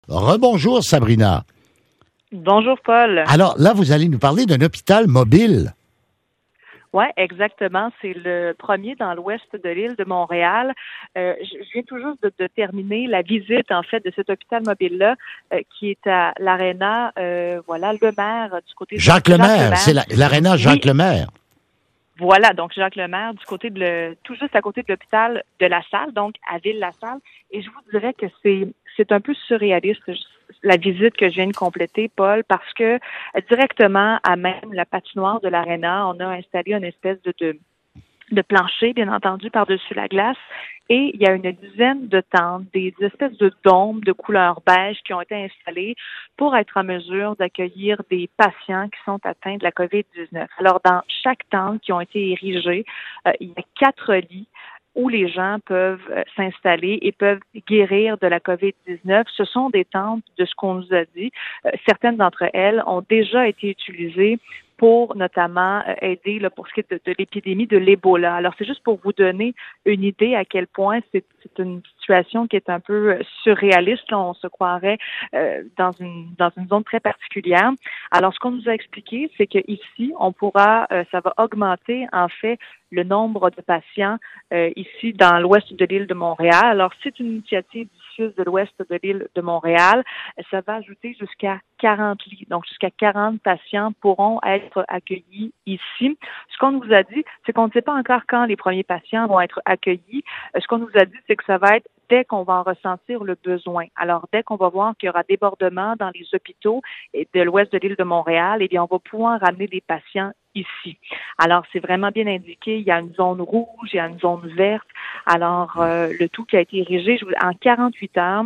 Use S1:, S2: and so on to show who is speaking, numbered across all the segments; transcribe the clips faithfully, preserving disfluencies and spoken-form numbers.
S1: Rebonjour, Sabrina.
S2: Bonjour, Paul.
S1: Alors là, vous allez nous parler d'un hôpital mobile.
S2: Oui, exactement. C'est le premier dans l'ouest de l'île de Montréal. Euh, je viens tout juste de, de terminer la visite, en fait, de cet hôpital mobile-là, euh, qui est à l'Aréna, euh, voilà, Lemaire, du côté de
S1: Jacques Lemaire, c'est la, l'Aréna Jacques
S2: oui.
S1: Lemaire.
S2: Voilà, donc Jacques Lemaire, du côté de le, tout juste à côté de l'hôpital de La Salle, donc à Ville-la-Salle. Et je vous dirais que c'est, c'est un peu surréaliste, la visite que je viens de compléter, Paul, parce que directement à même la patinoire de l'Aréna, on a installé une espèce de, de, de plancher, bien entendu, par-dessus la glace. Et il y a une dizaine de tentes, des espèces de dômes de couleur beige qui ont été installés pour être en mesure d'accueillir des patients qui sont atteints de la covid dix-neuf. Alors, dans chaque tente qui ont été érigées, euh, il y a quatre lits où les gens peuvent euh, s'installer et peuvent guérir de la covid dix-neuf. Ce sont des tentes, de ce qu'on nous a dit. Euh, certaines d'entre elles ont déjà été utilisées pour notamment euh, aider là, pour ce qui est de, de l'épidémie de l'Ebola. Alors, c'est juste pour vous donner une idée à quel point c'est, c'est une situation qui est un peu surréaliste. Là, on se croirait euh, dans une dans une zone très particulière. Alors, ce qu'on nous a expliqué, c'est que ici, on pourra, euh, ça va augmenter en fait le nombre de patients euh, ici dans l'ouest de l'île de Montréal. Alors, c'est une initiative du C I U S de l'ouest de l'île de Montréal. Ça va ajouter jusqu'à quarante lits. Donc, jusqu'à quarante patients pourront être accueillis ici. Ce qu'on nous a dit, c'est qu'on ne sait pas encore quand les premiers patients vont être accueillis. Ce qu'on nous a dit, c'est que ça va être dès qu'on va en ressentir le besoin. Alors, dès qu'on va voir qu'il y aura débordement dans les hôpitaux de l'ouest de l'île de Montréal, eh bien, on va pouvoir ramener des patients ici. Alors, c'est vraiment bien indiqué. Il y a une zone rouge, il y a une zone verte. Alors, euh, le tout qui a été érigé en quarante-huit heures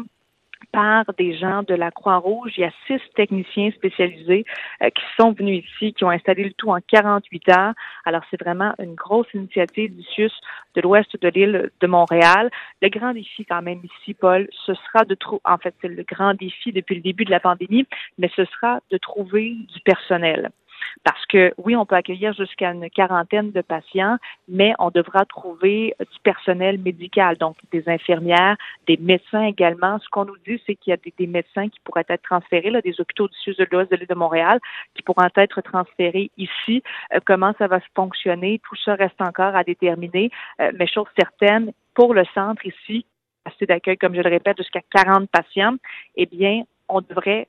S2: par des gens de la Croix-Rouge. Il y a six techniciens spécialisés euh, qui sont venus ici, qui ont installé le tout en quarante-huit heures. Alors, c'est vraiment une grosse initiative du C I U S de l'ouest de l'île de Montréal. Le grand défi quand même ici, Paul, ce sera de trouver, en fait, c'est le grand défi depuis le début de la pandémie, mais ce sera de trouver du personnel. Parce que, oui, on peut accueillir jusqu'à une quarantaine de patients, mais on devra trouver du personnel médical, donc des infirmières, des médecins également. Ce qu'on nous dit, c'est qu'il y a des, des médecins qui pourraient être transférés, là, des hôpitaux du C I U S de l'Ouest de l'île de Montréal, qui pourront être transférés ici. Euh, comment ça va se fonctionner? Tout ça reste encore à déterminer. Euh, mais chose certaine, pour le centre ici, assez d'accueil, comme je le répète, jusqu'à quarante patients, eh bien, on devrait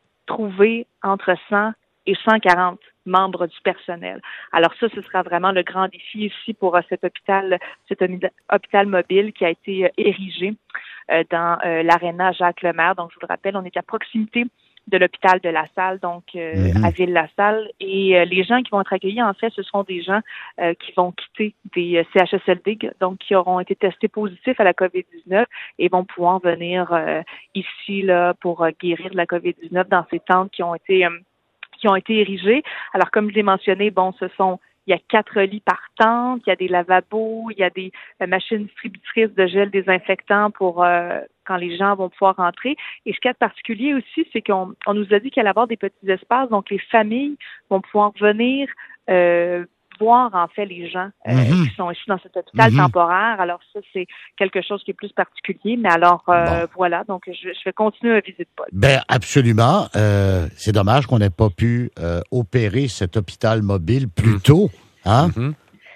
S2: trouver entre cent et cent quarante membres du personnel. Alors ça, ce sera vraiment le grand défi ici pour euh, cet hôpital, cet hôpital mobile qui a été euh, érigé euh, dans euh, l'Aréna Jacques Lemaire. Donc, je vous le rappelle, on est à proximité de l'hôpital de La Salle, donc euh, mm-hmm. à Ville-la-Salle. Et euh, les gens qui vont être accueillis, en fait, ce seront des gens euh, qui vont quitter des euh, C H S L D, donc qui auront été testés positifs à la covid dix-neuf et vont pouvoir venir euh, ici là pour euh, guérir de la covid dix-neuf dans ces tentes qui ont été euh, qui ont été érigés. Alors, comme je l'ai mentionné, bon, ce sont, il y a quatre lits par tente, il y a des lavabos, il y a des euh, machines distributrices de gel désinfectant pour euh, quand les gens vont pouvoir rentrer. Et ce qui est particulier aussi, c'est qu'on on nous a dit qu'il allait y avoir des petits espaces, donc les familles vont pouvoir venir euh, voir en fait les gens euh, mm-hmm. qui sont ici dans cet hôpital mm-hmm. temporaire. Alors ça, c'est quelque chose qui est plus particulier. Mais alors, euh, bon. voilà, donc je, je vais continuer à visiter Paul.
S1: Ben absolument. Euh, c'est dommage qu'on n'ait pas pu euh, opérer cet hôpital mobile plus mm-hmm. tôt. Hein? Mm-hmm.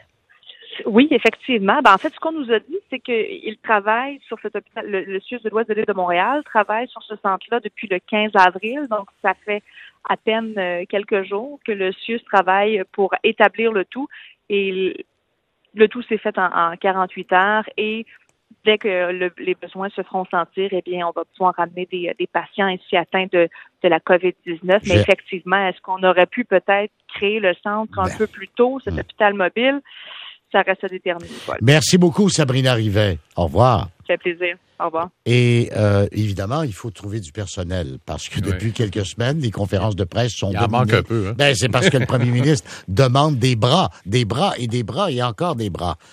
S2: Oui, effectivement. Ben, en fait, ce qu'on nous a dit, c'est qu'ils travaillent sur cet hôpital, le, le C I U S de l'Ouest de l'île de Montréal travaille sur ce centre-là depuis le quinze avril, donc ça fait à peine euh, quelques jours que le C I U S travaille pour établir le tout et le, le tout s'est fait en, en quarante-huit heures et dès que le, les besoins se feront sentir, eh bien, on va pouvoir ramener des, des patients ici atteints de, de la covid dix-neuf. Mais J'ai... effectivement, est-ce qu'on aurait pu peut-être créer le centre un ben... peu plus tôt, cet mmh. hôpital mobile? Ça reste à déterminer. Paul.
S1: Merci beaucoup, Sabrina Rivet. Au revoir.
S2: Ça fait plaisir. Au revoir.
S1: Et euh, évidemment, il faut trouver du personnel parce que oui. depuis quelques semaines, les conférences de presse sont
S3: Il en manque un peu. Hein?
S1: Ben, c'est parce que le premier ministre demande des bras, des bras et des bras et encore des bras.